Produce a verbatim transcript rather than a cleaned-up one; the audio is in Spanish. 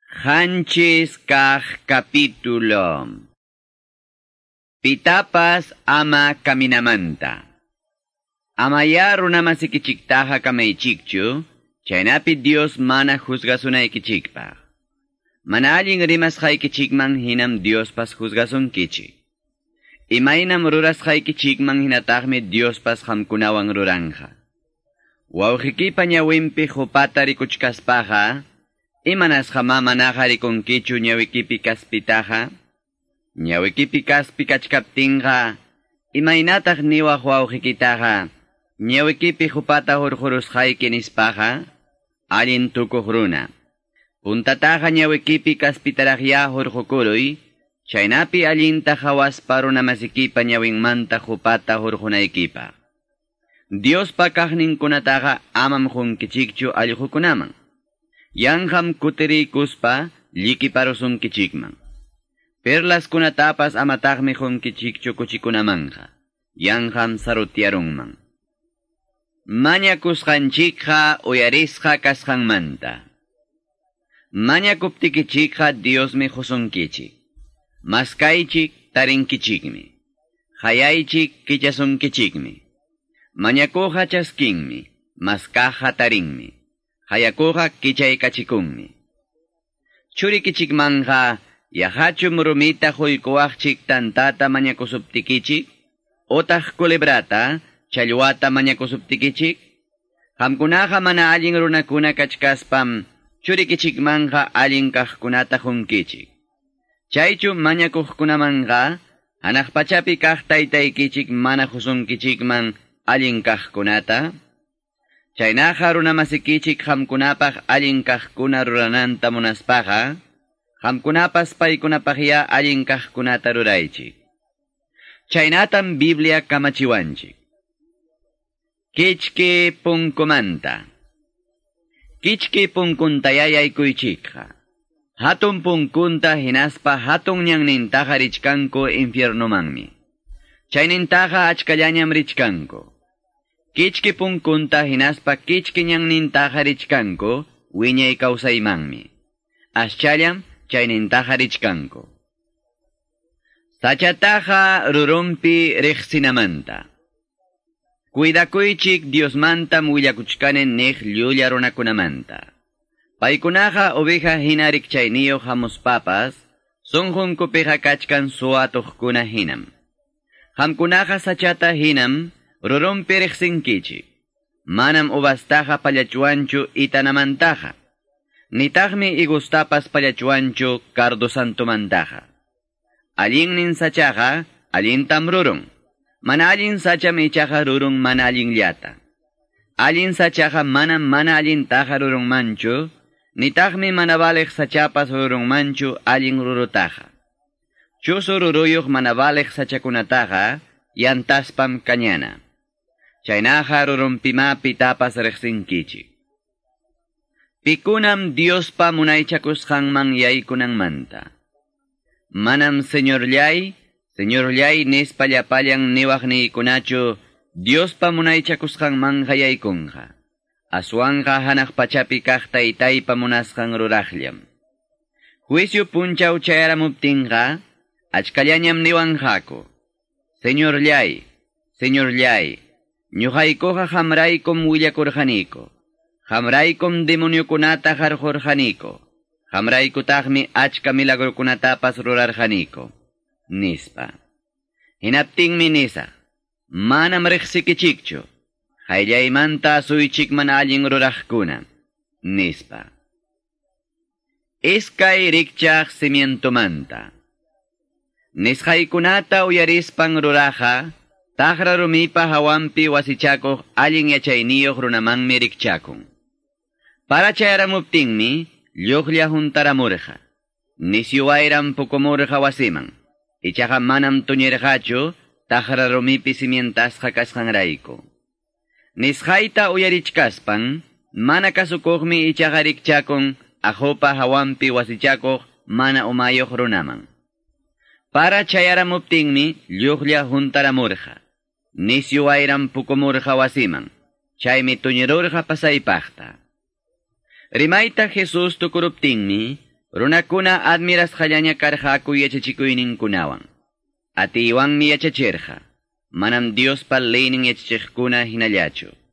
Hanchis kah capítulo. Pitapas ama kaminamanta. Amaya runamasikichiktaha kamaichikchu, chaynapi Dios mana juzgasunaykichikpaq. Mana allin rimasqaykichikman hinam Diospas juzgasunkichik. Imaynam rurasqaykichikman hinataqmi Diospas hamkunawan ruranja. Wawqikipa ñawinpi hupata rikuchkaspaqa, imanas jama manaja rikunkichu ñawikipi kaspitaja, ñawikipi kaspi kachkaptinga, imaynataq niwaq wawqikitaqa, ñawikipi hupata hurhurusqayki nispaqa, allin tukuq runa. Puntataqa ñawikipi kaspitaraqya hurhukuruy, chaynapi allinta hawaspa runamasikipa ñawinmanta hupata hurhunaykipaq. Diospa kaqninkunataqa amam junkichikchu allqukunaman. Yanham kutirikuspa likiparusunkichikman. Perlas kunatapas amataqmi junkichikchu kuchikunamanja. Yanham sarutiarunman. Mañakusqanchikqa uyarisqa kasqanmanta. Mañakuptikichikqa Diosmi husunkichik. Maskaychik tarinkichikmi. Hayaychik kichasunkichikmi. Mañakuqa chaskinmi. Maskaqa tarinmi. Hayakuqa kichaykachikunmi. Churikichikmanja yahachu murumita huykuwaqchik tantata mañakusuptikichik, otaq kulebrata challwata mañakusuptikichik, hamkunaqa mana allin runakuna kachkaspam churikichikmanja allin kaqkunata junkichik. Chaychu mañakuqkunamanja hanaq pachapi kaq taytaykichik mana husunkichikman allin kaqkunata, chaynaqa runamasikichik hamkunapaq allin kaqkuna rurananta munaspaqa, hamkunapas paykunapaqya allin kaqkunata ruraychik. Chaynatam Biblia kamachiwanchik. Kichki punkumanta. Kichki punkuntaya yaykuychikqa. Hatun punkunta hinaspa hatun ñannintaqa richkanku infiernumanmi. Chaynintaqa achkallañam richkanku. Kichki punkunta hinaspa kichki ñannintaqa richkanku wiñay kawsaymanmi. Aschallam chaynintaqa richkanku. Sachataqa rurumpi riqsinamanta. Cuidakuychik Diosmantam willakuchkanen niq llulla runakunamanta. Paykunaqa oveja hina rikchayniyuq hamuspapas, sunqunkupiqa kachkan suwatuqkuna hinam. Hamkunaqa sachata hinam rurumpi riqsinkichik. Manam uvastaqa pallachuanchu itanamantaqa. Nitaqmi igustapas pallachuanchu cardosantumantaqa. Allinnin sachaqa allintam rurun. Mana allin sacham ichaqa rurun mana allinllata. Allin sachaqa manam mana allintaqa rurunmanchu, nitaqmi mana baleq sachapas rurunmanchu allin rurutaqa. Chusu ruruyuq mana baleq sachakunataqa yantaspam kañana. Chaynaqa rurunpimapi tapas riqsinkichik. Pikunam Diospa munaychakusqanman yaykunanmanta. Manam señorllay, señorllay nispa llapallan niwaq niykunachu Diospa munaychakusqanman yaykunqa. Aswanqa hanaq pachapi kaq taytaypa munasqan ruraqllam. Juicio punchaw chayaramuptinqa, achkallañam niwanqaku. Señorllay, señorllay, ñuqaykuqa hamraykum willakurqaniku. Hamraykum demoniokunata harqurqaniku. Hamraykutaqmi achka milagrukunatapas rurarqaniku. Nispa. Hinaptinmi nisa. Manam riqsikichikchu. Hayllaymanta suychik mana allin ruraqkuna. Nispa. Iskay rikchaq simientomanta. Nisqaykunata uyarispan ruraqa, taqra rumipa hawampi wasichakuq allin yachayniyuq runamanmi rikchakun. Para chayaramuptinmi, lluqlla juntaramurqa. Nisyuwayram pukumurqa wasiman. Ichaqa manam tuñirqachu, taqra rumipi simientasqa kasqanrayku. Nisqayta uyarichkaspan, mana kasukuqmi ichaqa rikchakun, ajupa hawampi wasichakuq mana umayuq runaman. Para chayaramuptinmi, lluqlla juntaramurqa. Nisyuwayram pukumurqa wasiman. Chaymi tuñirurqa pasaypaqta. Rimayta Jesus tukuruptinmi, Runakuna admiras hallaña karhaku yachachikuyninkunawan. Atiwanmi yachachirqa. Manam Dios pal leynin yachachiqkuna hinallachu.